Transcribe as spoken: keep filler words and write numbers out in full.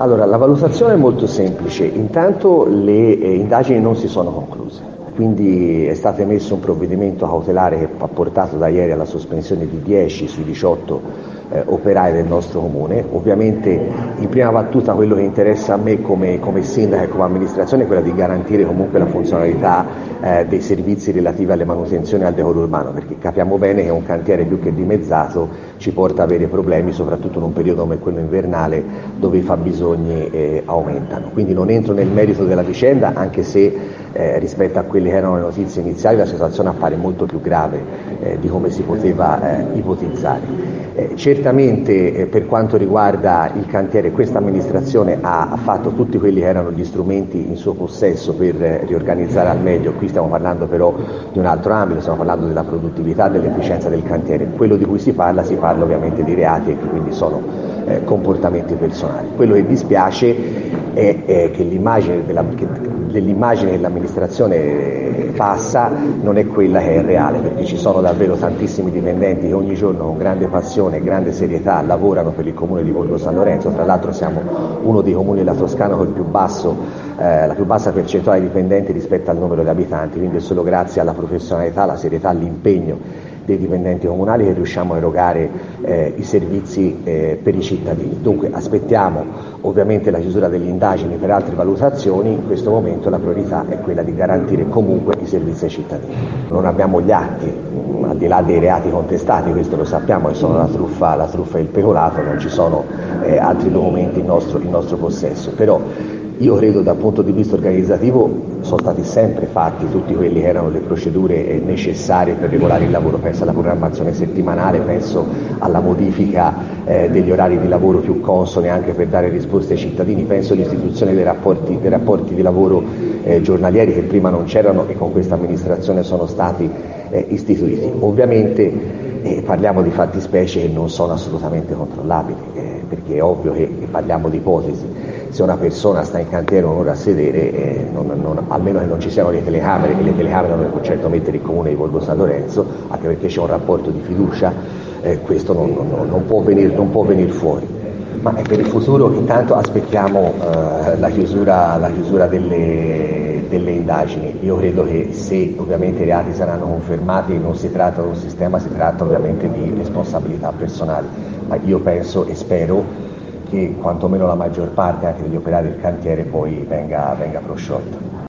Allora, la valutazione è molto semplice. Intanto le eh, indagini non si sono concluse, quindi è stato emesso un provvedimento cautelare che ha portato da ieri alla sospensione di dieci sui diciotto eh, operai del nostro comune. Ovviamente in prima battuta quello che interessa a me come, come sindaco e come amministrazione è quella di garantire comunque la funzionalità eh, dei servizi relativi alle manutenzioni e al decoro urbano, perché capiamo bene che un cantiere più che dimezzato ci porta ad avere problemi, soprattutto in un periodo come quello invernale dove i fabbisogni eh, aumentano. Quindi non entro nel merito della vicenda, anche se eh, rispetto a quelle che erano le notizie iniziali la situazione appare molto più grave eh, di come si poteva eh, ipotizzare. Eh, certamente eh, per quanto riguarda il cantiere, questa amministrazione ha, ha fatto tutti quelli che erano gli strumenti in suo possesso per eh, riorganizzare al meglio. Qui stiamo parlando però di un altro ambito, stiamo parlando della produttività, dell'efficienza del cantiere. Quello di cui si parla, si parla ovviamente di reati e che quindi sono eh, comportamenti personali. Quello che dispiace è, è che l'immagine della, che, dell'immagine che l'amministrazione passa non è quella che è reale, perché ci sono davvero tantissimi dipendenti che ogni giorno con grande passione e grande serietà lavorano per il comune di Borgo San Lorenzo. Tra l'altro siamo uno dei comuni della Toscana con il più basso, eh, la più bassa percentuale di dipendenti rispetto al numero di abitanti, quindi è solo grazie alla professionalità, alla serietà, all'impegno dei dipendenti comunali che riusciamo a erogare eh, i servizi eh, per i cittadini. Dunque aspettiamo ovviamente la chiusura delle indagini per altre valutazioni. In questo momento la priorità è quella di garantire comunque i servizi ai cittadini. Non abbiamo gli atti, al di là dei reati contestati, questo lo sappiamo, che sono la truffa, la truffa e il peculato, non ci sono eh, altri documenti in nostro, in nostro possesso, però io credo dal punto di vista organizzativo sono stati sempre fatti tutti quelli che erano le procedure necessarie per regolare il lavoro. Penso alla programmazione settimanale, penso alla modifica eh, degli orari di lavoro più consoni anche per dare risposte ai cittadini, penso all'istituzione dei rapporti, dei rapporti di lavoro eh, giornalieri che prima non c'erano e con questa amministrazione sono stati eh, istituiti. Ovviamente Eh, parliamo di fattispecie che non sono assolutamente controllabili, eh, perché è ovvio che, che parliamo di ipotesi. Se una persona sta in cantiere un'ora a sedere, eh, non, non, almeno che non ci siano le telecamere, e le telecamere non può certo mettere il comune di Borgo San Lorenzo, anche perché c'è un rapporto di fiducia, eh, questo non, non, non può venire, non può venire fuori. Ma per il futuro intanto aspettiamo eh, la chiusura, la chiusura delle, delle indagini. Io credo che se ovviamente i reati saranno confermati non si tratta di un sistema, si tratta ovviamente di responsabilità personali, ma io penso e spero che quantomeno la maggior parte anche degli operai del cantiere poi venga, venga prosciolta.